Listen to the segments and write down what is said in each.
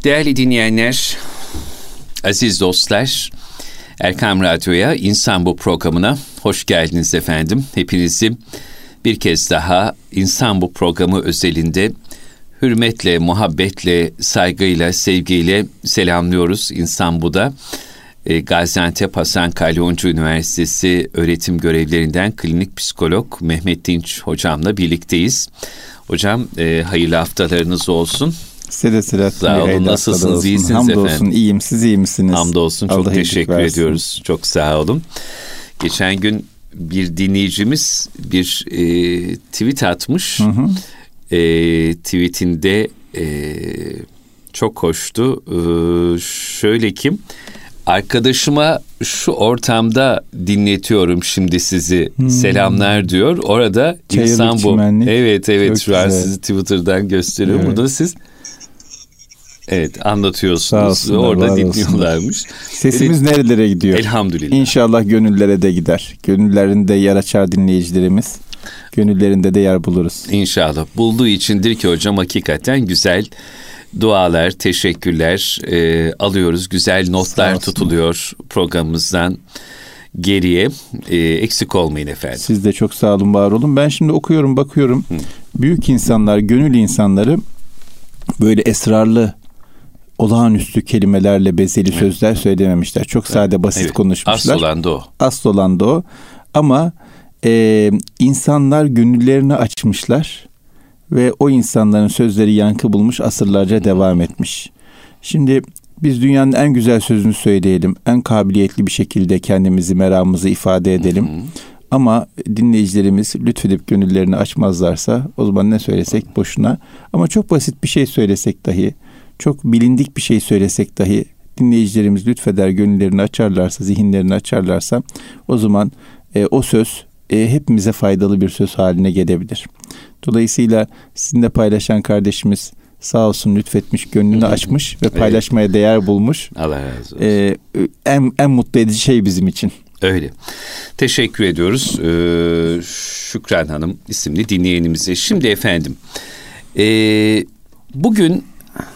Değerli dinleyenler, aziz dostlar, Erkam Radyo'ya, İnsan Bu programına hoş geldiniz efendim. Hepinizi bir kez daha İnsan Bu programı özelinde hürmetle, muhabbetle, saygıyla, sevgiyle selamlıyoruz. İnsan Bu'da Gaziantep Hasan Kalyoncu Üniversitesi öğretim görevlilerinden klinik psikolog Mehmet Dinç hocamla birlikteyiz. Hocam hayırlı haftalarınız olsun. Size de sağ olun. Nasılsınız? İyisiniz efendim? Hamdolsun, iyiyim. Siz iyi misiniz? Hamdolsun. Çok teşekkür ediyoruz. Çok sağ olun. Geçen gün bir dinleyicimiz bir tweet atmış. Tweetinde çok hoştu. Şöyle ki, arkadaşıma şu ortamda dinletiyorum şimdi sizi. Selamlar diyor. Orada Çayırlık, İnsan Bu. çimenlik. Evet. Çok Şu an güzel. sizi Twitter'dan gösteriyorum. Evet. Burada siz anlatıyorsunuz. Olsunlar, orada dinliyorlarmış. Sesimiz nerelere gidiyor? Elhamdülillah. İnşallah gönüllere de gider. Gönüllerinde yer açar dinleyicilerimiz. Gönüllerinde de yer buluruz. İnşallah. Bulduğu içindir ki hocam, hakikaten güzel dualar, teşekkürler alıyoruz. Güzel notlar tutuluyor programımızdan geriye. Eksik olmayın efendim. Siz de çok sağ olun, var olun. Ben şimdi okuyorum, bakıyorum. Büyük insanlar, gönül insanları böyle esrarlı, olağanüstü kelimelerle bezeli sözler söylememişler. Çok sade, basit konuşmuşlar. Asıl olan da o. Ama insanlar gönüllerini açmışlar ve o insanların sözleri yankı bulmuş, asırlarca devam etmiş. Şimdi biz dünyanın en güzel sözünü söyleyelim. En kabiliyetli bir şekilde kendimizi, meramımızı ifade edelim. Ama dinleyicilerimiz lütfedip gönüllerini açmazlarsa o zaman ne söylesek boşuna. Ama çok basit bir şey söylesek dahi, çok bilindik bir şey söylesek dahi dinleyicilerimiz lütfeder gönüllerini açarlarsa, zihinlerini açarlarsa o zaman o söz hepimize faydalı bir söz haline gelebilir. Dolayısıyla sizinle paylaşan kardeşimiz sağ olsun, lütfetmiş, gönlünü açmış ve paylaşmaya değer bulmuş. Allah razı olsun. En mutlu edici şey bizim için. Öyle. Teşekkür ediyoruz Şükran Hanım isimli dinleyenimize. Şimdi efendim, bugün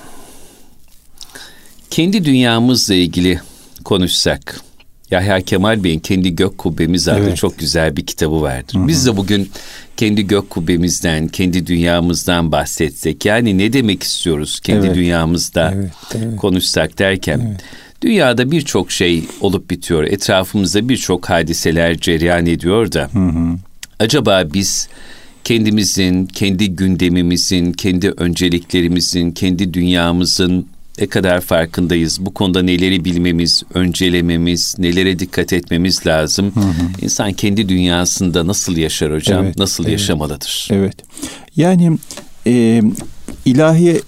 kendi dünyamızla ilgili konuşsak. Yahya Kemal Bey'in Kendi Gök Kubbemiz adlı çok güzel bir kitabı vardır. Biz de bugün kendi gök kubbemizden, kendi dünyamızdan bahsetsek. Yani ne demek istiyoruz kendi dünyamızda konuşsak derken. Dünyada birçok şey olup bitiyor. Etrafımızda birçok hadiseler cereyan ediyor da. Acaba biz kendimizin, kendi gündemimizin, kendi önceliklerimizin, kendi dünyamızın ne kadar farkındayız? Bu konuda neleri bilmemiz, öncelememiz, nelere dikkat etmemiz lazım? İnsan kendi dünyasında nasıl yaşar hocam? Nasıl yaşamalıdır? Evet. Yani ilahi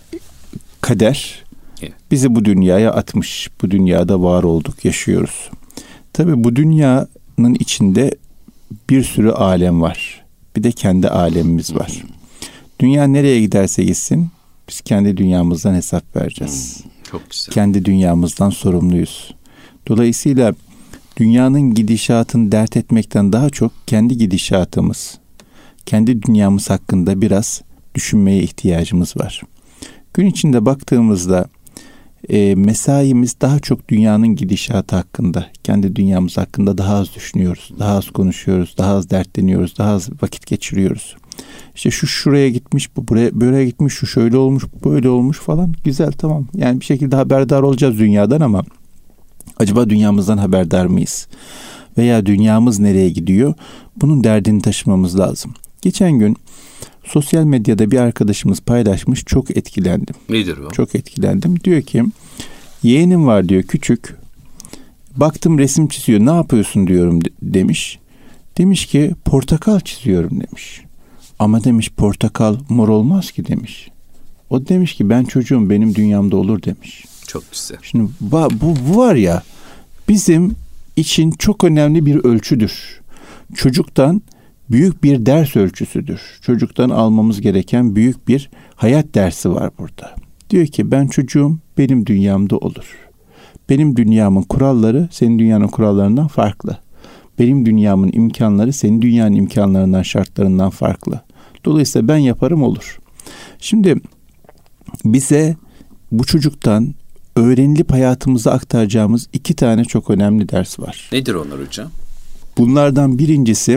kader bizi bu dünyaya atmış. Bu dünyada var olduk, yaşıyoruz. Tabii bu dünyanın içinde bir sürü alem var. Bir de kendi alemimiz var. Dünya nereye giderse gitsin biz kendi dünyamızdan hesap vereceğiz. Çok güzel. Kendi dünyamızdan sorumluyuz. Dolayısıyla dünyanın gidişatını dert etmekten daha çok kendi gidişatımız, kendi dünyamız hakkında biraz düşünmeye ihtiyacımız var. Gün içinde baktığımızda mesaimiz daha çok dünyanın gidişatı hakkında, kendi dünyamız hakkında daha az düşünüyoruz, daha az konuşuyoruz, daha az dertleniyoruz, daha az vakit geçiriyoruz. İşte şu şuraya gitmiş, bu buraya böyle gitmiş, şu şöyle olmuş, bu böyle olmuş falan. Güzel, tamam. Yani bir şekilde haberdar olacağız dünyadan ama acaba dünyamızdan haberdar mıyız? Veya dünyamız nereye gidiyor? Bunun derdini taşımamız lazım. Geçen gün sosyal medyada bir arkadaşımız paylaşmış, çok etkilendim. Nedir o? Çok etkilendim. Diyor ki, yeğenim var diyor, küçük. Baktım resim çiziyor. Ne yapıyorsun diyorum demiş. Demiş ki portakal çiziyorum demiş. Ama demiş portakal mor olmaz ki demiş. O demiş ki ben çocuğum, benim dünyamda olur demiş. Çok güzel. Şimdi bu var ya, bizim için çok önemli bir ölçüdür. Çocuktan büyük bir ders ölçüsüdür. Çocuktan almamız gereken büyük bir hayat dersi var burada. Diyor ki ben çocuğum, benim dünyamda olur. Benim dünyamın kuralları senin dünyanın kurallarından farklı. Benim dünyamın imkanları senin dünyanın imkanlarından, şartlarından farklı. Dolayısıyla ben yaparım, olur. Şimdi bize bu çocuktan öğrenilip hayatımıza aktaracağımız 2 tane çok önemli ders var. Nedir onlar hocam? Bunlardan birincisi,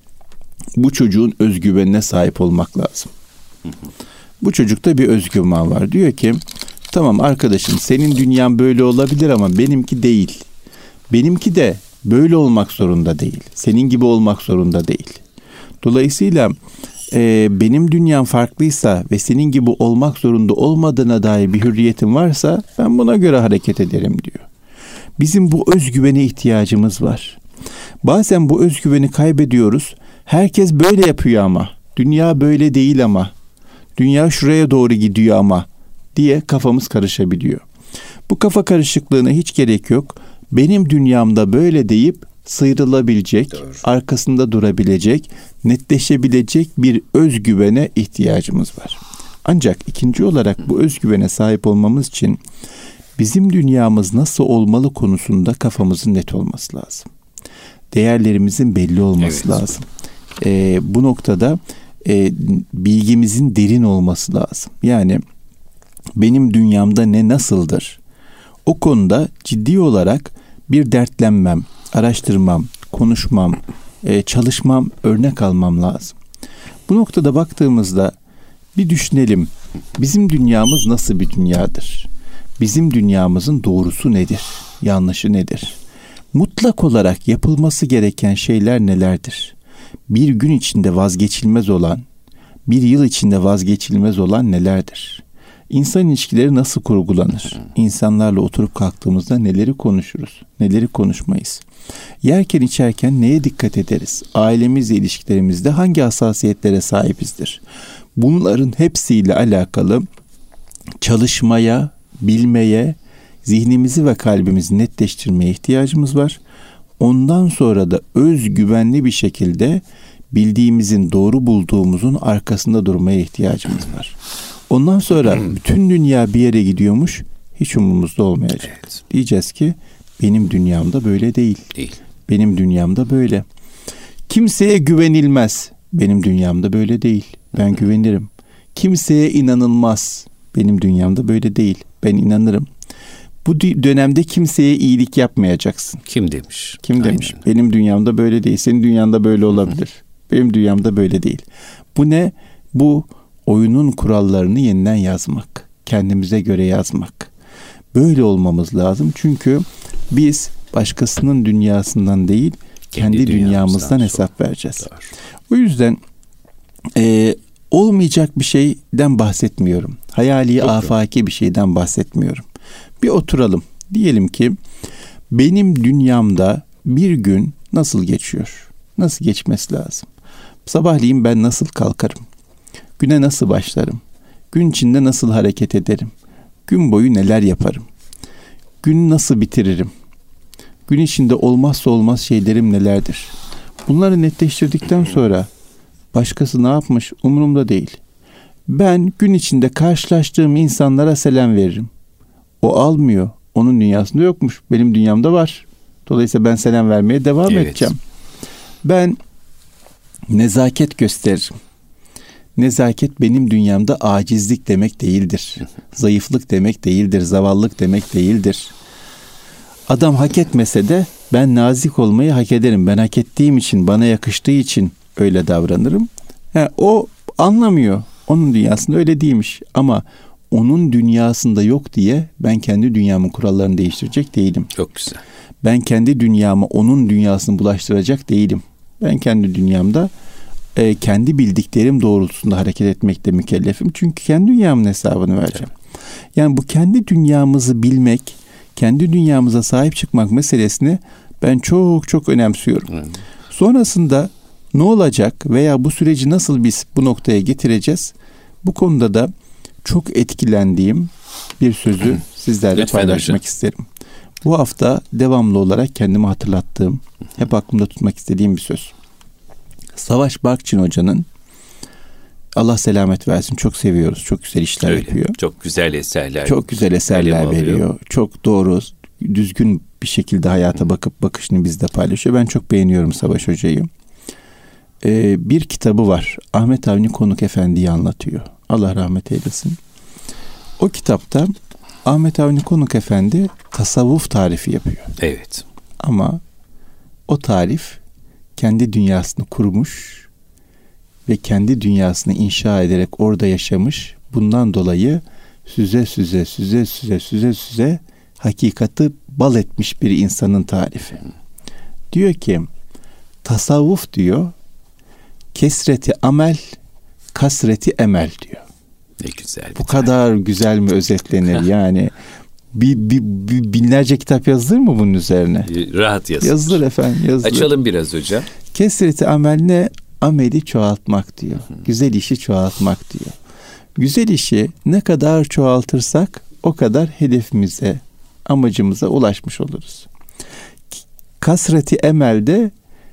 bu çocuğun özgüvenine sahip olmak lazım. Bu çocukta bir özgüven var. Diyor ki, tamam arkadaşım, senin dünyan böyle olabilir ama benimki değil. Benimki de böyle olmak zorunda değil. Senin gibi olmak zorunda değil. Dolayısıyla benim dünyam farklıysa ve senin gibi olmak zorunda olmadığına dair bir hürriyetim varsa ben buna göre hareket ederim diyor. Bizim bu özgüvene ihtiyacımız var. Bazen bu özgüveni kaybediyoruz. Herkes böyle yapıyor ama, dünya böyle değil ama, dünya şuraya doğru gidiyor ama diye kafamız karışabiliyor. Bu kafa karışıklığına hiç gerek yok. Benim dünyamda böyle deyip sıyrılabilecek, doğru, arkasında durabilecek, netleşebilecek bir özgüvene ihtiyacımız var. Ancak ikinci olarak bu özgüvene sahip olmamız için bizim dünyamız nasıl olmalı konusunda kafamızın net olması lazım. Değerlerimizin belli olması lazım. Bu noktada bilgimizin derin olması lazım. Yani benim dünyamda ne nasıldır? O konuda ciddi olarak bir dertlenmem, araştırmam, konuşmam, çalışmam, örnek almam lazım. Bu noktada baktığımızda bir düşünelim. Bizim dünyamız nasıl bir dünyadır? Bizim dünyamızın doğrusu nedir? Yanlışı nedir? Mutlak olarak yapılması gereken şeyler nelerdir? Bir gün içinde vazgeçilmez olan, bir yıl içinde vazgeçilmez olan nelerdir? İnsan ilişkileri nasıl kurgulanır? İnsanlarla oturup kalktığımızda neleri konuşuruz? Neleri konuşmayız? Yerken içerken neye dikkat ederiz? Ailemizle ilişkilerimizde hangi hassasiyetlere sahibizdir? Bunların hepsiyle alakalı çalışmaya, bilmeye, zihnimizi ve kalbimizi netleştirmeye ihtiyacımız var. Ondan sonra da özgüvenli bir şekilde bildiğimizin, doğru bulduğumuzun arkasında durmaya ihtiyacımız var. Ondan sonra bütün dünya bir yere gidiyormuş, hiç umurumuzda olmayacak. Evet. Diyeceğiz ki benim dünyamda böyle değil. Benim dünyamda böyle. Kimseye güvenilmez. Benim dünyamda böyle değil. Ben güvenirim. Kimseye inanılmaz. Benim dünyamda böyle değil. Ben inanırım. Bu dönemde kimseye iyilik yapmayacaksın. Kim demiş? Kim demiş? Aynen. Benim dünyamda böyle değil. Senin dünyanda böyle olabilir. Benim dünyamda böyle değil. Bu ne? Bu oyunun kurallarını yeniden yazmak. Kendimize göre yazmak. Böyle olmamız lazım. Çünkü biz başkasının dünyasından değil, kendi dünyamızdan hesap vereceğiz. Doğru. O yüzden olmayacak bir şeyden bahsetmiyorum. Hayali, afaki bir şeyden bahsetmiyorum. Bir oturalım. Diyelim ki benim dünyamda bir gün nasıl geçiyor? Nasıl geçmesi lazım? Sabahleyin ben nasıl kalkarım? Güne nasıl başlarım? Gün içinde nasıl hareket ederim? Gün boyu neler yaparım? Günü nasıl bitiririm? Gün içinde olmazsa olmaz şeylerim nelerdir? Bunları netleştirdikten sonra başkası ne yapmış umurumda değil. Ben gün içinde karşılaştığım insanlara selam veririm. O almıyor. Onun dünyasında yokmuş. Benim dünyamda var. Dolayısıyla ben selam vermeye devam edeceğim. Ben nezaket gösteririm. Nezaket benim dünyamda acizlik demek değildir. Zayıflık demek değildir. Zavallık demek değildir. Adam hak etmese de ben nazik olmayı hak ederim. Ben hak ettiğim için, bana yakıştığı için öyle davranırım. O anlamıyor. Onun dünyasında öyle değilmiş. Ama onun dünyasında yok diye ben kendi dünyamın kurallarını değiştirecek değilim. Çok güzel. Ben kendi dünyamı onun dünyasını bulaştıracak değilim. Ben kendi dünyamda kendi bildiklerim doğrultusunda hareket etmekle mükellefim. Çünkü kendi dünyamın hesabını vereceğim. Evet. Yani bu kendi dünyamızı bilmek, kendi dünyamıza sahip çıkmak meselesini ben çok çok önemsiyorum. Evet. Sonrasında ne olacak veya bu süreci nasıl biz bu noktaya getireceğiz? Bu konuda da çok etkilendiğim bir sözü sizlerle paylaşmak isterim. Bu hafta devamlı olarak kendime hatırlattığım, hep aklımda tutmak istediğim bir söz. Savaş Barkçın Hoca'nın, Allah selamet versin, çok seviyoruz. Çok güzel işler yapıyor. Çok güzel eserler. Çok güzel eserler veriyor. Çok doğru, düzgün bir şekilde hayata bakışını bizle paylaşıyor. Ben çok beğeniyorum Savaş Hoca'yı. Bir kitabı var. Ahmet Avni Konuk Efendi'yi anlatıyor. Allah rahmet eylesin. O kitapta Ahmet Avni Konuk Efendi tasavvuf tarifi yapıyor. Evet. Ama o tarif kendi dünyasını kurmuş ve kendi dünyasını inşa ederek orada yaşamış. Bundan dolayı süze hakikati bal etmiş bir insanın tarifi. Diyor ki tasavvuf diyor kesreti amel, kasreti emel diyor. Ne güzel. Bu kadar güzel mi özetlenir yani? Bir binlerce kitap yazılır mı bunun üzerine? Rahat yazılır. Yazılır efendim, yazılır. Açalım biraz hocam. Kesreti amel ne? Ameli çoğaltmak diyor. Güzel işi çoğaltmak diyor. Güzel işi ne kadar çoğaltırsak o kadar hedefimize, amacımıza ulaşmış oluruz. Kasreti emelde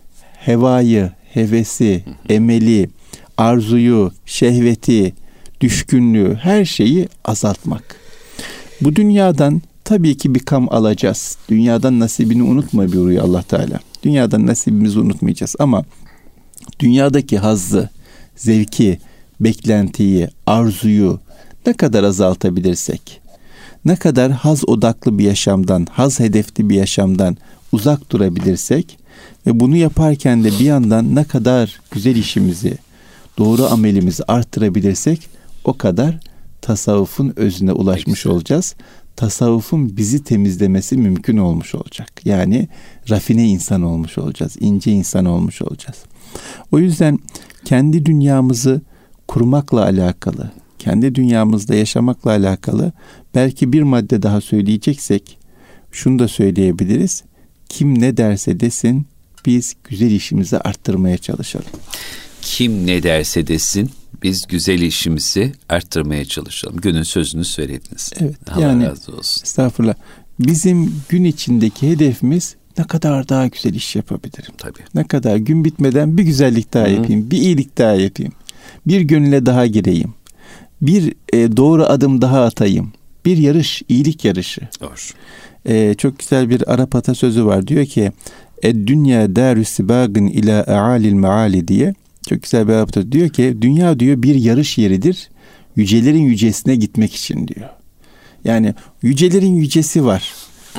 hevayı, hevesi, emeli, arzuyu, şehveti, düşkünlüğü, her şeyi azaltmak. Bu dünyadan tabii ki bir kam alacağız. Dünyadan nasibini unutma buyuruyor Allah Teala. Dünyadan nasibimizi unutmayacağız ama dünyadaki hazzı, zevki, beklentiyi, arzuyu ne kadar azaltabilirsek, ne kadar haz odaklı bir yaşamdan, haz hedefli bir yaşamdan uzak durabilirsek ve bunu yaparken de bir yandan ne kadar güzel işimizi, doğru amelimizi arttırabilirsek o kadar tasavvufun özüne ulaşmış olacağız. Tasavvufun bizi temizlemesi mümkün olmuş olacak. Yani rafine insan olmuş olacağız, ince insan olmuş olacağız. O yüzden kendi dünyamızı kurmakla alakalı, kendi dünyamızda yaşamakla alakalı belki bir madde daha söyleyeceksek şunu da söyleyebiliriz. Kim ne derse desin biz güzel işimizi arttırmaya çalışalım. Kim ne derse desin biz güzel işimizi arttırmaya çalışalım. Günün sözünü söylediniz. Evet. Allah yani, razı olsun. Estağfurullah. Bizim gün içindeki hedefimiz ne kadar daha güzel iş yapabilirim? Tabii. Ne kadar gün bitmeden bir güzellik daha yapayım, bir iyilik daha yapayım. Bir gönüle daha gireyim. Bir doğru adım daha atayım. Bir yarış, iyilik yarışı. Doğru. Çok güzel bir Arap atasözü var. Diyor ki dünya darü sibagın ila a'alil maali diye. Çok güzel bir Arap atasözü. Diyor ki dünya diyor bir yarış yeridir. Yücelerin yücesine gitmek için diyor. Yani yücelerin yücesi var.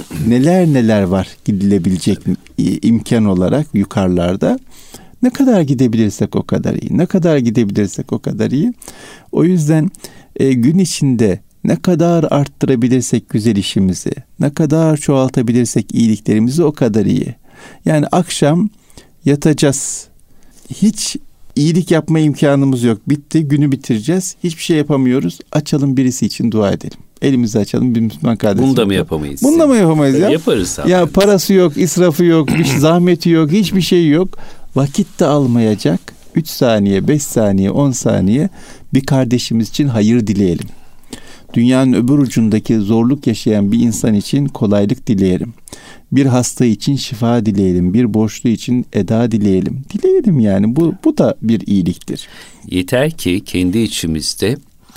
Neler var gidilebilecek imkan olarak yukarılarda. Ne kadar gidebilirsek o kadar iyi. Ne kadar gidebilirsek o kadar iyi. O yüzden gün içinde ne kadar arttırabilirsek güzel işimizi, ne kadar çoğaltabilirsek iyiliklerimizi o kadar iyi. Yani akşam yatacağız. Hiç iyilik yapma imkanımız yok. Bitti, günü bitireceğiz. Hiçbir şey yapamıyoruz. Açalım birisi için dua edelim. Elimizi açalım bir Müslüman kardeşim. Bunu da mı yapamayız? Bunu da mı yapamayız ya? Yaparız abi. Ya parası yok, israfı yok, bir zahmeti yok, hiçbir şey yok. Vakit de almayacak. 3 saniye, 5 saniye, 10 saniye bir kardeşimiz için hayır dileyelim. Dünyanın öbür ucundaki zorluk yaşayan bir insan için kolaylık dileyelim. Bir hasta için şifa dileyelim. Bir borçlu için eda dileyelim. Dileyelim yani. Bu da bir iyiliktir. Yeter ki kendi içimizde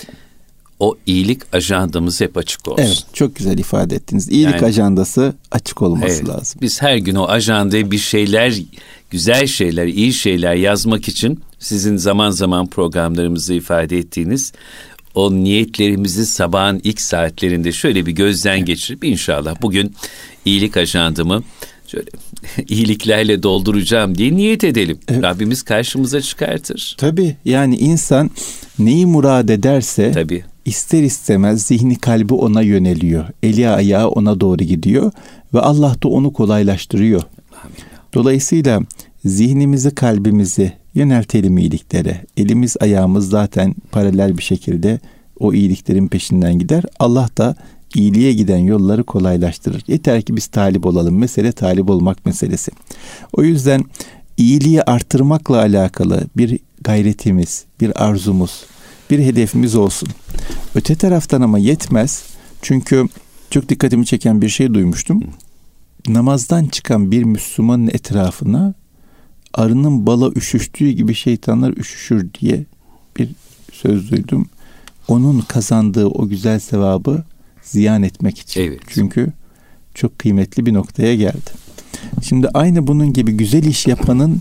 o iyilik ajandamız hep açık olsun. Evet, çok güzel ifade ettiniz. İyilik ajandası açık olması lazım. Biz her gün o ajandaya bir şeyler, güzel şeyler, iyi şeyler yazmak için sizin zaman zaman programlarımızı ifade ettiğiniz o niyetlerimizi sabahın ilk saatlerinde şöyle bir gözden geçirip inşallah bugün iyilik ajandamı şöyle iyiliklerle dolduracağım diye niyet edelim. Evet. Rabbimiz karşımıza çıkartır. Tabii yani insan neyi murad ederse tabii, ister istemez zihni kalbi ona yöneliyor. Eli ayağı ona doğru gidiyor ve Allah da onu kolaylaştırıyor. Amin. Dolayısıyla zihnimizi, kalbimizi yöneltelim iyiliklere. Elimiz, ayağımız zaten paralel bir şekilde o iyiliklerin peşinden gider. Allah da iyiliğe giden yolları kolaylaştırır. Yeter ki biz talip olalım. Mesele talip olmak meselesi. O yüzden iyiliği artırmakla alakalı bir gayretimiz, bir arzumuz, bir hedefimiz olsun. Öte taraftan ama yetmez. Çünkü çok dikkatimi çeken bir şey duymuştum. Namazdan çıkan bir Müslümanın etrafına arının bala üşüştüğü gibi şeytanlar üşüşür diye bir söz duydum. Onun kazandığı o güzel sevabı ziyan etmek için. Evet. Çünkü çok kıymetli bir noktaya geldi. Şimdi aynı bunun gibi güzel iş yapanın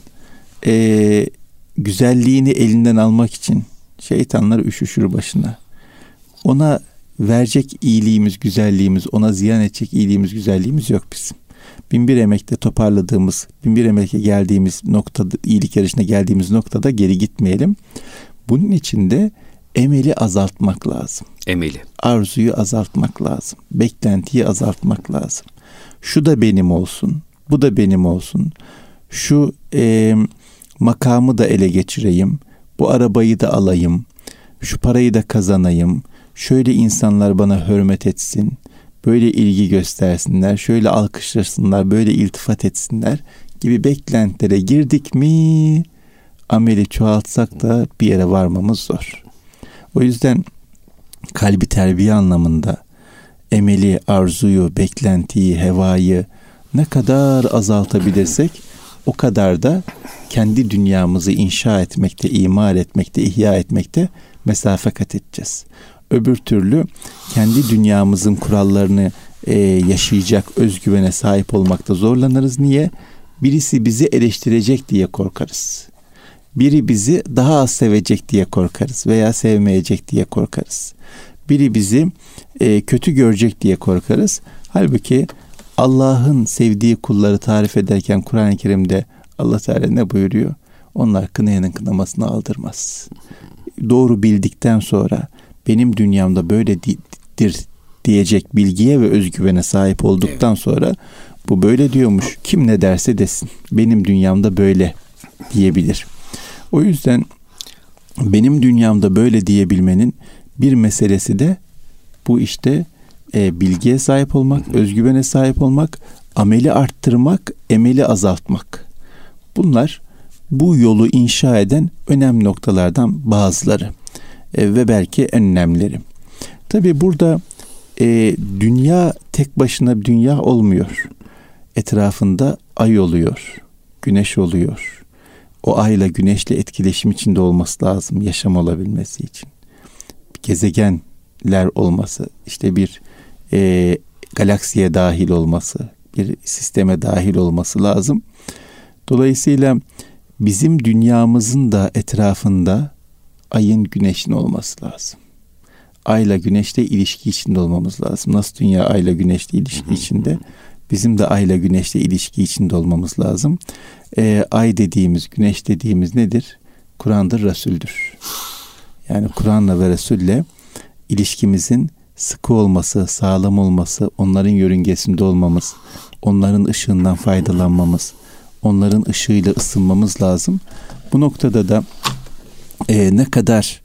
güzelliğini elinden almak için şeytanlar üşüşür başına. Ona verecek iyiliğimiz, güzelliğimiz, ona ziyan edecek iyiliğimiz, güzelliğimiz yok bizim. Binbir emekle toparladığımız, binbir emekle geldiğimiz noktada, iyilik yarışına geldiğimiz noktada geri gitmeyelim. Bunun için de emeli azaltmak lazım. Emeli. Arzuyu azaltmak lazım. Beklentiyi azaltmak lazım. Şu da benim olsun, bu da benim olsun. Şu makamı da ele geçireyim, bu arabayı da alayım, şu parayı da kazanayım, şöyle insanlar bana hürmet etsin, böyle ilgi göstersinler, şöyle alkışlasınlar, böyle iltifat etsinler gibi beklentilere girdik mi ameli çoğaltsak da bir yere varmamız zor. O yüzden kalbi terbiye anlamında emeli, arzuyu, beklentiyi, hevayı ne kadar azaltabilirsek o kadar da kendi dünyamızı inşa etmekte, imar etmekte, ihya etmekte mesafe kat edeceğiz. Öbür türlü kendi dünyamızın kurallarını yaşayacak özgüvene sahip olmakta zorlanırız. Niye? Birisi bizi eleştirecek diye korkarız. Biri bizi daha az sevecek diye korkarız veya sevmeyecek diye korkarız. Biri bizi kötü görecek diye korkarız. Halbuki Allah'ın sevdiği kulları tarif ederken Kur'an-ı Kerim'de Allah Teala ne buyuruyor? Onlar kınayanın kınamasını aldırmaz. Doğru bildikten sonra benim dünyamda böyledir diyecek bilgiye ve özgüvene sahip olduktan sonra bu böyle diyormuş. Kim ne derse desin. Benim dünyamda böyle diyebilir. O yüzden benim dünyamda böyle diyebilmenin bir meselesi de bu işte bilgiye sahip olmak, özgüvene sahip olmak, ameli arttırmak, emeli azaltmak. Bunlar bu yolu inşa eden önemli noktalardan bazıları ve belki en önemlileri. Tabii burada dünya tek başına bir dünya olmuyor. Etrafında ay oluyor, güneş oluyor. O ayla güneşle etkileşim içinde olması lazım yaşam olabilmesi için. Gezegenler olması, işte bir galaksiye dahil olması, bir sisteme dahil olması lazım. Dolayısıyla bizim dünyamızın da etrafında ayın, güneşin olması lazım. Ayla güneşle ilişki içinde olmamız lazım. Nasıl dünya ayla güneşle ilişki içinde? Bizim de ayla güneşle ilişki içinde olmamız lazım. Ay dediğimiz, güneş dediğimiz nedir? Kur'an'dır, Resul'dür. Yani Kur'an'la ve Resul'le ilişkimizin sıkı olması, sağlam olması, onların yörüngesinde olmamız, onların ışığından faydalanmamız, onların ışığıyla ısınmamız lazım. Bu noktada da ne kadar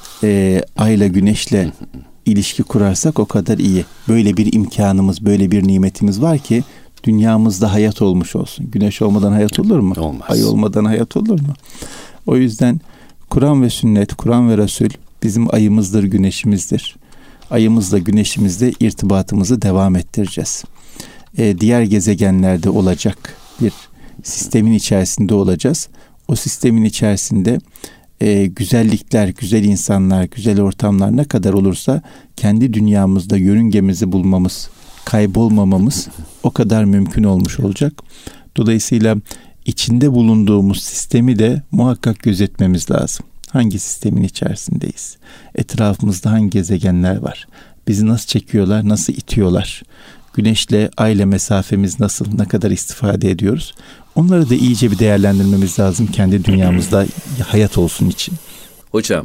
ayla güneşle ilişki kurarsak o kadar iyi. Böyle bir imkanımız, böyle bir nimetimiz var ki dünyamızda hayat olmuş olsun. Güneş olmadan hayat olur mu? Olmaz. Ay olmadan hayat olur mu? O yüzden Kur'an ve sünnet, Kur'an ve Resul bizim ayımızdır, güneşimizdir. Ayımızla güneşimizle irtibatımızı devam ettireceğiz. Diğer gezegenlerde olacak bir sistemin içerisinde olacağız. O sistemin içerisinde güzellikler, güzel insanlar, güzel ortamlar ne kadar olursa kendi dünyamızda yörüngemizi bulmamız, kaybolmamamız o kadar mümkün olmuş olacak. Dolayısıyla içinde bulunduğumuz sistemi de muhakkak gözetmemiz lazım. Hangi sistemin içerisindeyiz? Etrafımızda hangi gezegenler var? Bizi nasıl çekiyorlar, nasıl itiyorlar? Güneşle, ayla mesafemiz nasıl, ne kadar istifade ediyoruz? Onları da iyice bir değerlendirmemiz lazım kendi dünyamızda hayat olsun için. Hocam,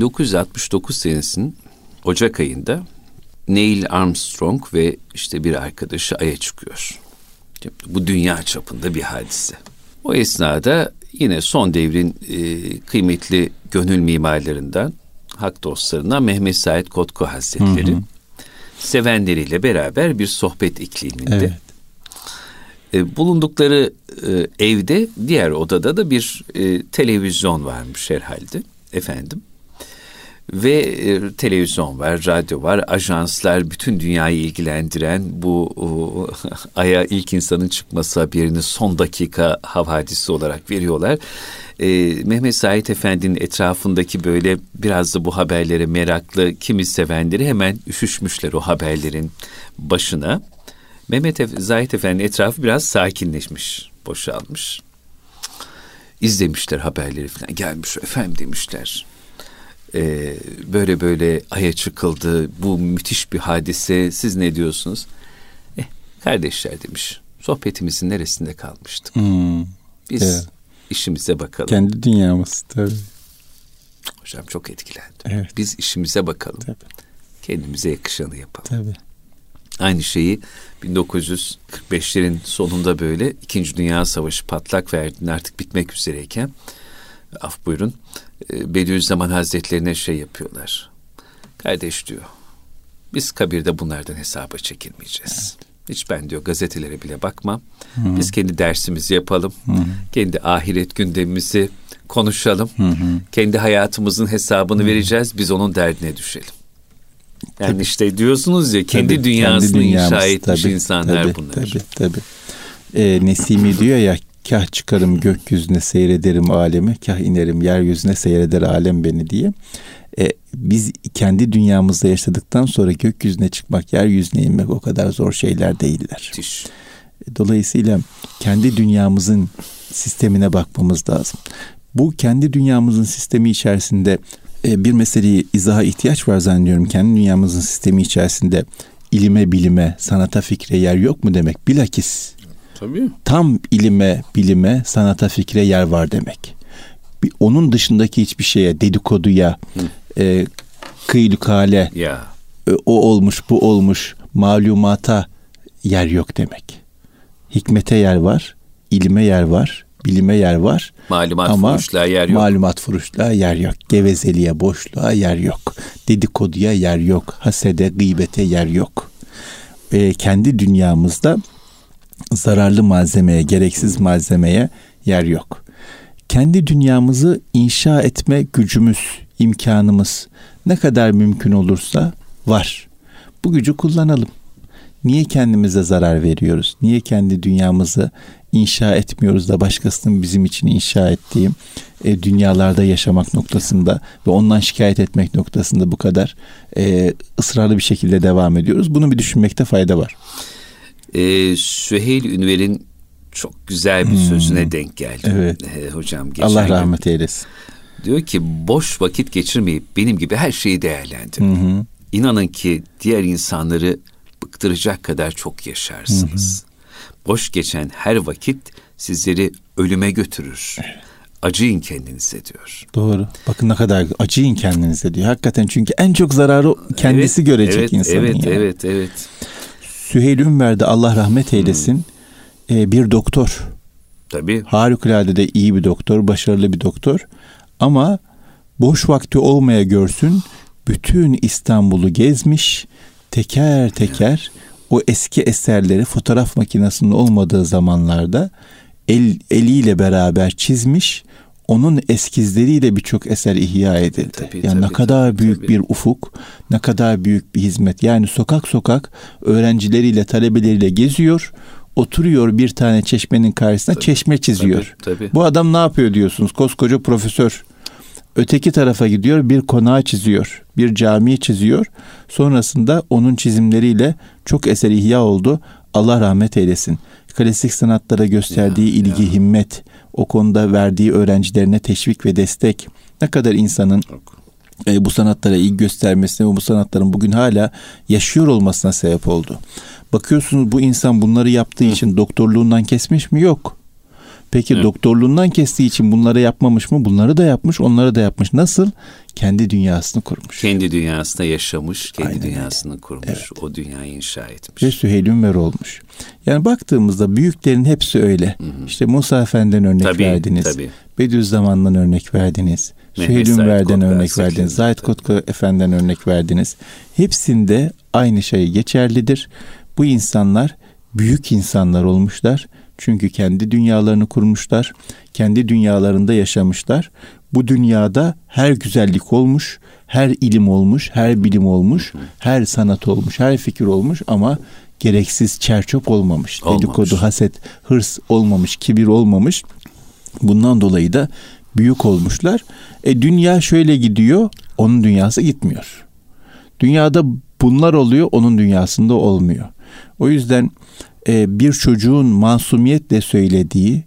1969 senesinin Ocak ayında Neil Armstrong ve işte bir arkadaşı Ay'a çıkıyor. Bu dünya çapında bir hadise. O esnada yine son devrin kıymetli gönül mimarlarından, hak dostlarından Mehmet Said Kotku Hazretleri sevenleriyle beraber bir sohbet ikliminde. Evet. Bulundukları evde, diğer odada da bir televizyon varmış herhalde efendim. Ve televizyon var, radyo var, ajanslar bütün dünyayı ilgilendiren bu Ay'a ilk insanın çıkması haberini son dakika havadisi olarak veriyorlar. Mehmet Said Efendi'nin etrafındaki böyle biraz da bu haberlere meraklı kimi sevenleri hemen üşüşmüşler o haberlerin başına. Mehmet Said Efendi'nin etrafı biraz sakinleşmiş, boşalmış. İzlemişler haberleri falan, gelmiş efendim demişler. Böyle böyle aya çıkıldı. Bu müthiş bir hadise. Siz ne diyorsunuz? Kardeşler demiş. Sohbetimizin neresinde kalmıştık? Biz işimize bakalım. Kendi dünyamız tabii. Hocam çok etkilendim. Evet. Biz işimize bakalım. Tabii. Kendimize yakışanı yapalım. Tabii. Aynı şeyi 1945'lerin sonunda böyle 2. Dünya Savaşı patlak verdiğinde artık bitmek üzereyken, af buyurun, Bediüzzaman Hazretlerine şey yapıyorlar. Kardeş diyor, biz kabirde bunlardan hesaba çekilmeyeceğiz. Evet. Hiç ben diyor gazetelere bile bakmam. Hı-hı. Biz kendi dersimizi yapalım. Hı-hı. Kendi ahiret gündemimizi konuşalım. Hı-hı. Kendi hayatımızın hesabını vereceğiz. Biz onun derdine düşelim. Yani tabii. işte diyorsunuz ya kendi dünyasını inşa etmiş insanlar bunlar. Tabii. Nesimi diyor ya, kah çıkarım gökyüzüne seyrederim alemi, kah inerim yeryüzüne seyreder alem beni diye. Biz kendi dünyamızda yaşadıktan sonra gökyüzüne çıkmak, yeryüzüne inmek o kadar zor şeyler değiller. Müthiş. Dolayısıyla kendi dünyamızın sistemine bakmamız lazım. Bu kendi dünyamızın sistemi içerisinde bir meseleyi izaha ihtiyaç var zannediyorum. Kendi dünyamızın sistemi içerisinde ilime, bilime, sanata, fikre yer yok mu demek? Bilakis tabii. Tam ilime, bilime, sanata, fikre yer var demek. Onun dışındaki hiçbir şeye, dedikoduya, kıylukale, o olmuş, bu olmuş, malumata yer yok demek. Hikmete yer var, ilime yer var, bilime yer var. Furuşluğa yer yok. Malumat furuşluğa yer yok. Gevezeliğe, boşluğa yer yok. Dedikoduya yer yok. Hasede, gıybete yer yok. Kendi dünyamızda zararlı malzemeye, gereksiz malzemeye yer yok. Kendi dünyamızı inşa etme gücümüz, imkanımız ne kadar mümkün olursa var. Bu gücü kullanalım. Niye kendimize zarar veriyoruz? Niye kendi dünyamızı inşa etmiyoruz da başkasının bizim için inşa ettiği dünyalarda yaşamak noktasında ve ondan şikayet etmek noktasında bu kadar ısrarlı bir şekilde devam ediyoruz? Bunu bir düşünmekte fayda var. Süheyl Ünver'in çok güzel bir sözüne denk geldim. Evet. Hocam Allah rahmet eylesin. Diyor ki boş vakit geçirmeyip benim gibi her şeyi değerlendirin. İnanın ki diğer insanları bıktıracak kadar çok yaşarsınız. Boş geçen her vakit sizleri ölüme götürür. Evet. Acıyın kendinize diyor. Doğru. Bakın ne kadar acıyın kendinize diyor. Hakikaten çünkü en çok zararı kendisi görecek insanın. Evet. Süheyl Ünver'de Allah rahmet eylesin bir doktor. Tabii. Harikulade de iyi bir doktor, başarılı bir doktor. Ama boş vakti olmaya görsün bütün İstanbul'u gezmiş, teker teker o eski eserleri fotoğraf makinesinin olmadığı zamanlarda eliyle beraber çizmiş. Onun eskizleriyle birçok eser ihya edildi. Ne kadar büyük bir ufuk, ne kadar büyük bir hizmet. Yani sokak sokak öğrencileriyle, talebeleriyle geziyor, oturuyor bir tane çeşmenin karşısına, çeşme çiziyor. Tabii. Bu adam ne yapıyor diyorsunuz? Koskoca profesör. Öteki tarafa gidiyor, bir konağı çiziyor, bir camiyi çiziyor. Sonrasında onun çizimleriyle çok eser ihya oldu. Allah rahmet eylesin. Klasik sanatlara gösterdiği ilgi, himmet, o konuda verdiği öğrencilerine teşvik ve destek, ne kadar insanın bu sanatlara ilgi göstermesine ve bu sanatların bugün hala yaşıyor olmasına sebep oldu. Bakıyorsunuz bu insan bunları yaptığı için doktorluğundan kesmiş mi? Yok. Peki doktorluğundan kestiği için bunları yapmamış mı? Bunları da yapmış, onları da yapmış. Nasıl? Kendi dünyasını kurmuş. Kendi dünyasında yaşamış, kendi dünyasını kurmuş. Evet. O dünyayı inşa etmiş. Ve Süheyl Ünver olmuş. Yani baktığımızda büyüklerin hepsi öyle. İşte Musa Efendi'den örnek verdiniz. Tabii. Bediüzzaman'dan örnek verdiniz. Süheyl Ünver'den örnek verdiniz. Zahid Kotka Efendi'den örnek verdiniz. Hepsinde aynı şey geçerlidir. Bu insanlar büyük insanlar olmuşlar. Çünkü kendi dünyalarını kurmuşlar. Kendi dünyalarında yaşamışlar. Bu dünyada her güzellik olmuş, her ilim olmuş, her bilim olmuş, her sanat olmuş, her fikir olmuş ama gereksiz çerçöp olmamış. Dedikodu, haset, hırs olmamış, kibir olmamış. Bundan dolayı da büyük olmuşlar. Dünya şöyle gidiyor, onun dünyası gitmiyor. Dünyada bunlar oluyor, onun dünyasında olmuyor. O yüzden bir çocuğun masumiyetle söylediği,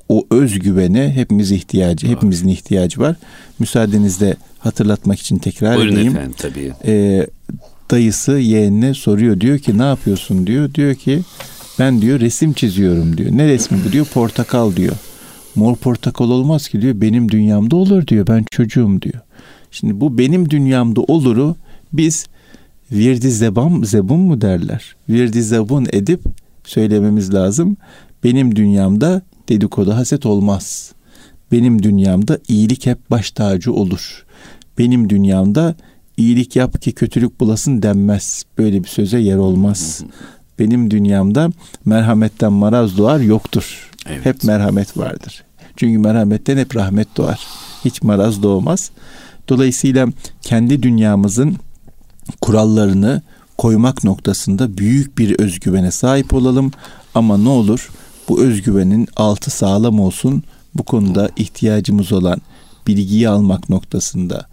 o özgüvene hepimizin ihtiyacı var. Müsaadenizle hatırlatmak için tekrar Buyurun edeyim. Efendim, tabii. Dayısı yeğenine soruyor, diyor ki ne yapıyorsun diyor. Diyor ki ben diyor resim çiziyorum diyor. Ne resmi bu diyor, portakal diyor. Mor portakal olmaz ki diyor, benim dünyamda olur diyor, ben çocuğum diyor. Şimdi bu benim dünyamda oluru biz virdi zebun mu derler? Virdi zebun edip söylememiz lazım. Benim dünyamda dedikodu haset olmaz. Benim dünyamda iyilik hep baş tacı olur. Benim dünyamda iyilik yap ki kötülük bulasın denmez. Böyle bir söze yer olmaz. Benim dünyamda merhametten maraz doğar yoktur. Evet. Hep merhamet vardır. Çünkü merhametten hep rahmet doğar. Hiç maraz doğmaz. Dolayısıyla kendi dünyamızın kurallarını koymak noktasında büyük bir özgüvene sahip olalım. Ama ne olur bu özgüvenin altı sağlam olsun. Bu konuda ihtiyacımız olan bilgiyi almak noktasında,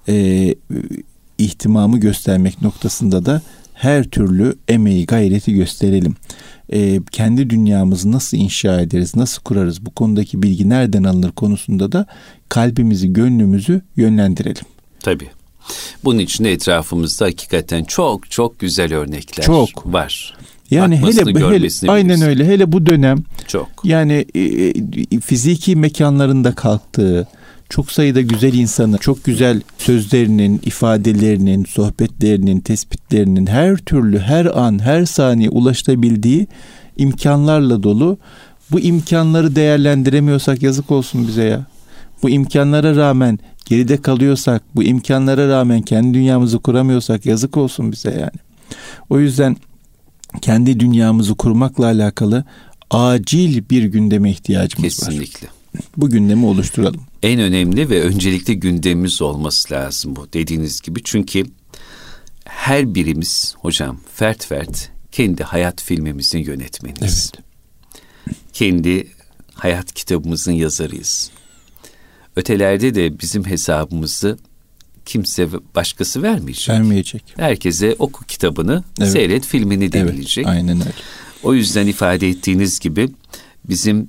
ihtimamı göstermek noktasında da her türlü emeği, gayreti gösterelim. Kendi dünyamızı nasıl inşa ederiz, nasıl kurarız, bu konudaki bilgi nereden alınır konusunda da kalbimizi, gönlümüzü yönlendirelim. Tabii. Bunun için de etrafımızda hakikaten çok çok güzel örnekler var. Yani hele aynen öyle. Hele bu dönem çok. Yani fiziki mekanlarında kalktığı çok sayıda güzel insanı, çok güzel sözlerinin, ifadelerinin, sohbetlerinin, tespitlerinin her türlü, her an, her saniye ulaşabildiği imkanlarla dolu. Bu imkanları değerlendiremiyorsak yazık olsun bize ya. Bu imkanlara rağmen geride kalıyorsak, bu imkanlara rağmen kendi dünyamızı kuramıyorsak yazık olsun bize yani. O yüzden kendi dünyamızı kurmakla alakalı acil bir gündeme ihtiyacımız var. Kesinlikle. Bu gündemi oluşturalım. En önemli ve öncelikli gündemimiz olması lazım bu dediğiniz gibi. Çünkü her birimiz hocam fert kendi hayat filmimizin yönetmeniyiz. Evet. Kendi hayat kitabımızın yazarıyız. Ötelerde de bizim hesabımızı kimse başkası vermeyecek. Herkese oku kitabını, evet, seyret filmini denilecek. Evet, aynen öyle. O yüzden ifade ettiğiniz gibi bizim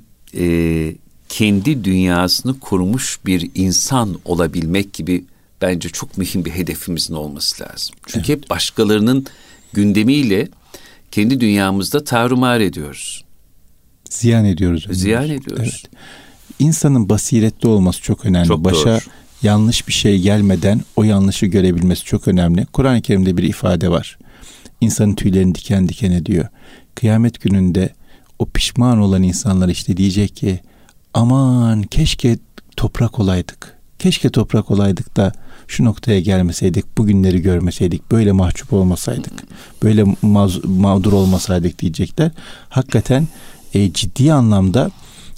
kendi dünyasını kurmuş bir insan olabilmek gibi bence çok mühim bir hedefimizin olması lazım. Çünkü hep başkalarının gündemiyle kendi dünyamızda tarumar ediyoruz. Ziyan ediyoruz. Evet. İnsanın basiretli olması çok önemli. Çok Başa doğru. Yanlış bir şey gelmeden o yanlışı görebilmesi çok önemli. Kur'an-ı Kerim'de bir ifade var. İnsanın tüylerini diken diken ediyor. Kıyamet gününde o pişman olan insanlar işte diyecek ki aman keşke toprak olaydık. Keşke toprak olaydık da şu noktaya gelmeseydik, bugünleri görmeseydik, böyle mahcup olmasaydık, böyle mağdur olmasaydık diyecekler. Hakikaten ciddi anlamda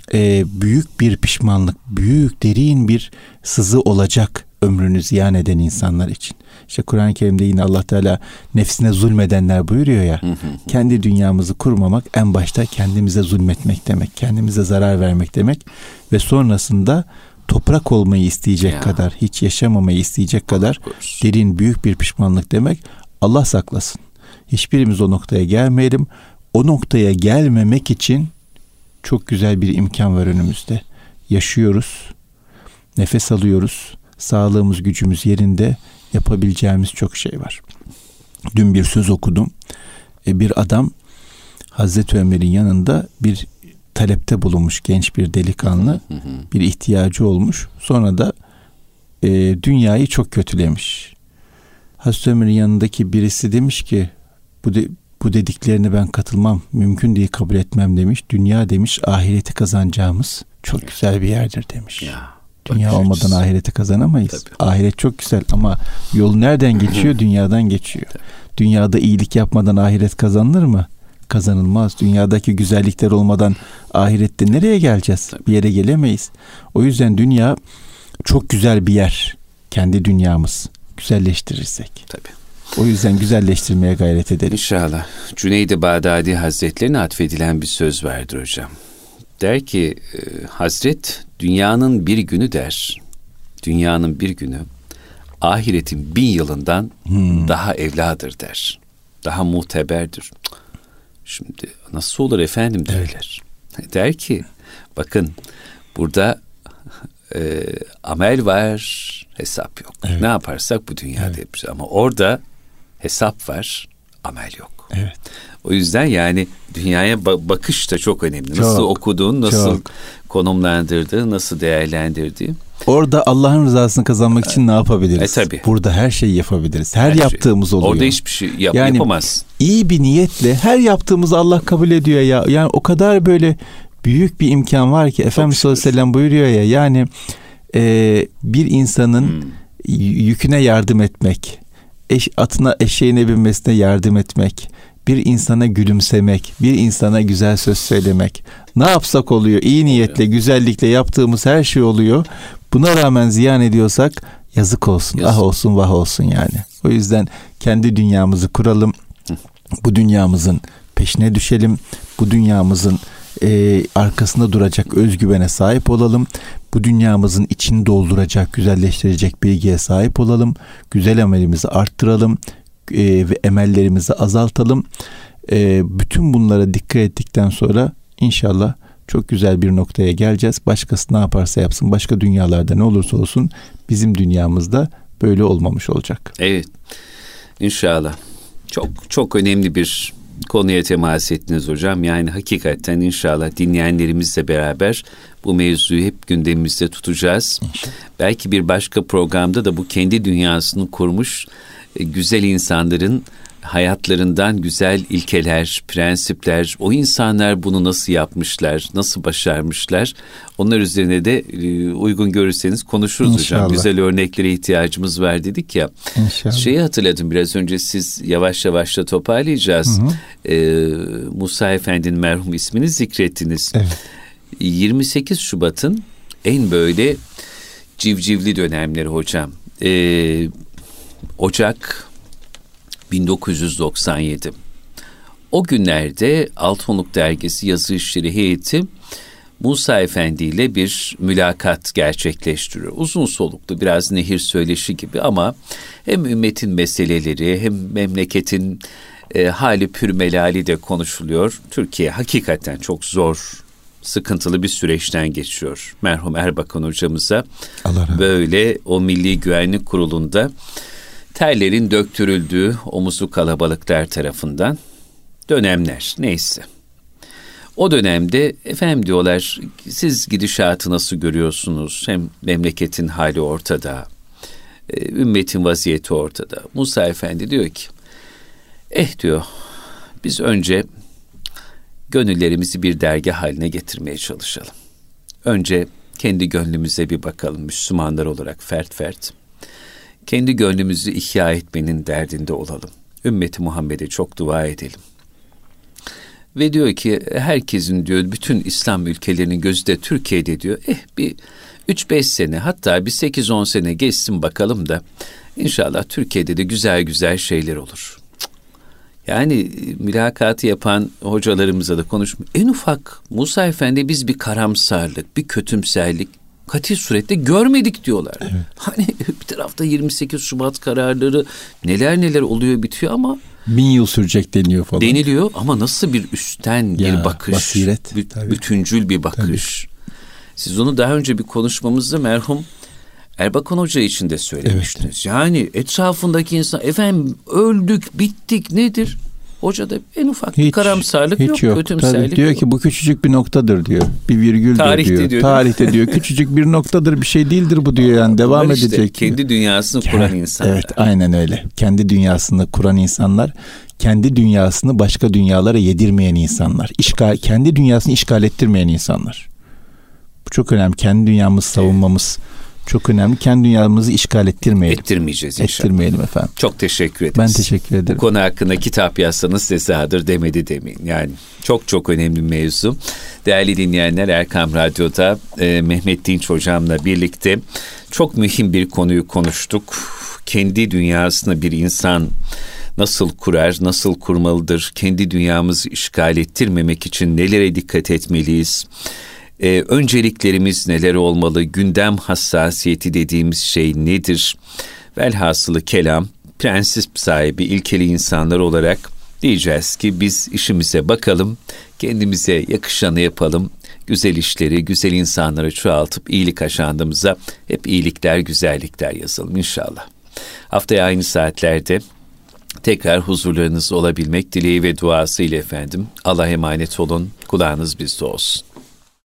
büyük bir pişmanlık, büyük derin bir sızı olacak ömrünü ziyan eden insanlar için. İşte Kur'an-ı Kerim'de yine Allah Teala nefsine zulmedenler buyuruyor ya, kendi dünyamızı kurmamak en başta kendimize zulmetmek demek, kendimize zarar vermek demek ve sonrasında toprak olmayı isteyecek kadar, hiç yaşamamayı isteyecek kadar derin büyük bir pişmanlık demek. Allah saklasın. Hiçbirimiz o noktaya gelmeyelim. O noktaya gelmemek için çok güzel bir imkan var önümüzde. Yaşıyoruz, nefes alıyoruz, sağlığımız, gücümüz yerinde, yapabileceğimiz çok şey var. Dün bir söz okudum. Bir adam Hazreti Ömer'in yanında bir talepte bulunmuş, genç bir delikanlı, bir ihtiyacı olmuş. Sonra da dünyayı çok kötülemiş. Hazreti Ömer'in yanındaki birisi demiş ki bu dediklerine ben katılmam, mümkün değil, kabul etmem demiş. Dünya demiş ahireti kazanacağımız çok güzel bir yerdir demiş. Dünya olmadan ahireti kazanamayız. Tabii. Ahiret çok güzel ama yol nereden geçiyor? Dünyadan geçiyor. Tabii. Dünyada iyilik yapmadan ahiret kazanılır mı? Kazanılmaz. Dünyadaki güzellikler olmadan ahirette nereye geleceğiz? Tabii. Bir yere gelemeyiz. O yüzden dünya çok güzel bir yer. Kendi dünyamız. Güzelleştirirsek. Tabii. O yüzden güzelleştirmeye gayret edelim. İnşallah. Cüneyd-i Bağdadi Hazretlerine atfedilen bir söz vardır hocam. Der ki Hazret dünyanın bir günü der. Dünyanın bir günü ahiretin 1000 yılından daha evladır der. Daha muteberdir. Şimdi nasıl olur efendim derler. Der ki Bakın burada amel var, hesap yok. Evet. Ne yaparsak bu dünyada yapacağız. Ama orada hesap var, amel yok. Evet. O yüzden yani dünyaya bakış da çok önemli. Nasıl Çok, okuduğun, nasıl çok. konumlandırdığın, nasıl değerlendirdiğin. Orada Allah'ın rızasını kazanmak için ne yapabiliriz? Tabii. Burada her şeyi yapabiliriz. Her yaptığımız oluyor. Orada hiçbir şey yani, yapamaz. İyi bir niyetle her yaptığımızı Allah kabul ediyor ya. Yani o kadar böyle büyük bir imkan var ki Efendimiz sallallahu aleyhi ve sellem buyuruyor ya, yani bir insanın yüküne yardım etmek, atına eşeğine binmesine yardım etmek, bir insana gülümsemek, bir insana güzel söz söylemek, ne yapsak oluyor. İyi niyetle, güzellikle yaptığımız her şey oluyor. Buna rağmen ziyan ediyorsak yazık olsun, ah olsun, vah olsun yani. O yüzden kendi dünyamızı kuralım. Bu dünyamızın peşine düşelim. Bu dünyamızın arkasında duracak özgüvene sahip olalım. Bu dünyamızın içini dolduracak, güzelleştirecek bilgiye sahip olalım. Güzel amelimizi arttıralım ve emellerimizi azaltalım. Bütün bunlara dikkat ettikten sonra inşallah çok güzel bir noktaya geleceğiz. Başkası ne yaparsa yapsın, başka dünyalarda ne olursa olsun bizim dünyamızda böyle olmamış olacak. Evet. İnşallah. Çok çok önemli bir konuya temas ettiniz hocam. Yani hakikaten inşallah dinleyenlerimizle beraber bu mevzuyu hep gündemimizde tutacağız. İnşallah. Belki bir başka programda da bu kendi dünyasını kurmuş güzel insanların hayatlarından güzel ilkeler, prensipler, o insanlar bunu nasıl yapmışlar, nasıl başarmışlar, onlar üzerine de uygun görürseniz konuşuruz İnşallah. hocam. Güzel örneklere ihtiyacımız var dedik ya. İnşallah. Şeyi hatırladım biraz önce, siz yavaş yavaş da toparlayacağız. Musa Efendi'nin merhum ismini zikrettiniz. Evet. 28 Şubat'ın en böyle civcivli dönemleri hocam. Ocak 1997. O günlerde Altınoluk Dergisi Yazı İşleri Heyeti Musa Efendi ile bir mülakat gerçekleştiriyor. Uzun soluklu, biraz nehir söyleşi gibi ama hem ümmetin meseleleri hem memleketin hali pürmelali de konuşuluyor. Türkiye hakikaten çok zor, sıkıntılı bir süreçten geçiyor. Merhum Erbakan hocamıza böyle o Milli Güvenlik Kurulu'nda terlerin döktürüldüğü omuzu kalabalıklar tarafından dönemler, neyse. O dönemde efendim diyorlar, siz gidişatı nasıl görüyorsunuz? Hem memleketin hali ortada, ümmetin vaziyeti ortada. Musa Efendi diyor ki, diyor, biz önce gönüllerimizi bir dergi haline getirmeye çalışalım. Önce kendi gönlümüze bir bakalım, Müslümanlar olarak fert fert. Kendi gönlümüzü ihya etmenin derdinde olalım. Ümmeti Muhammed'e çok dua edelim. Ve diyor ki herkesin diyor, bütün İslam ülkelerinin gözü de Türkiye'de diyor. Bir 3-5 sene, hatta bir 8-10 sene geçsin bakalım da inşallah Türkiye'de de güzel güzel şeyler olur. Yani mülakatı yapan hocalarımıza da konuşmuyor. En ufak Musa Efendi biz bir karamsarlık, bir kötümserlik kati surette görmedik diyorlar. Evet. Hani bir tarafta 28 Şubat kararları, neler neler oluyor bitiyor ama 1000 yıl sürecek deniyor falan. Deniliyor ama nasıl bir üstten bir bakış, basiret, bütüncül bir bakış. Tabii. Siz onu daha önce bir konuşmamızda merhum Erbakan Hoca için de söylemiştiniz. Evet. Yani etrafındaki insan, efendim öldük, bittik, nedir? Hocada en ufak bir karamsarlık yok, kötümserlik diyor yok. Ki bu küçücük bir noktadır diyor. Bir virgüldür diyor. Tarihte diyor. Küçücük bir noktadır, bir şey değildir bu diyor, yani devam edecek diyor. Kendi dünyasını kuran insanlar. Evet, aynen öyle. Kendi dünyasını kuran insanlar, kendi dünyasını başka dünyalara yedirmeyen insanlar. Kendi dünyasını işgal ettirmeyen insanlar. Bu çok önemli. Kendi dünyamızı savunmamız çok önemli. Kendi dünyamızı işgal ettirmeyelim. Ettirmeyeceğiz inşallah. Ettirmeyelim efendim. Çok teşekkür ederiz. Ben teşekkür ederim. Bu konu hakkında kitap yazsanız sesadır demedi demeyin. Yani çok çok önemli mevzu. Değerli dinleyenler, Erkam Radyo'da Mehmet Dinç hocamla birlikte çok mühim bir konuyu konuştuk. Kendi dünyasını bir insan nasıl kurar, nasıl kurmalıdır? Kendi dünyamızı işgal ettirmemek için nelere dikkat etmeliyiz? Önceliklerimiz neler olmalı? Gündem hassasiyeti dediğimiz şey nedir? Velhasılı kelam, prensip sahibi, ilkeli insanlar olarak diyeceğiz ki biz işimize bakalım, kendimize yakışanı yapalım, güzel işleri, güzel insanları çoğaltıp iyilik aşandığımıza hep iyilikler, güzellikler yazalım inşallah. Haftaya aynı saatlerde tekrar huzurlarınızda olabilmek dileği ve duası ile efendim. Allah'a emanet olun, kulağınız bizde olsun.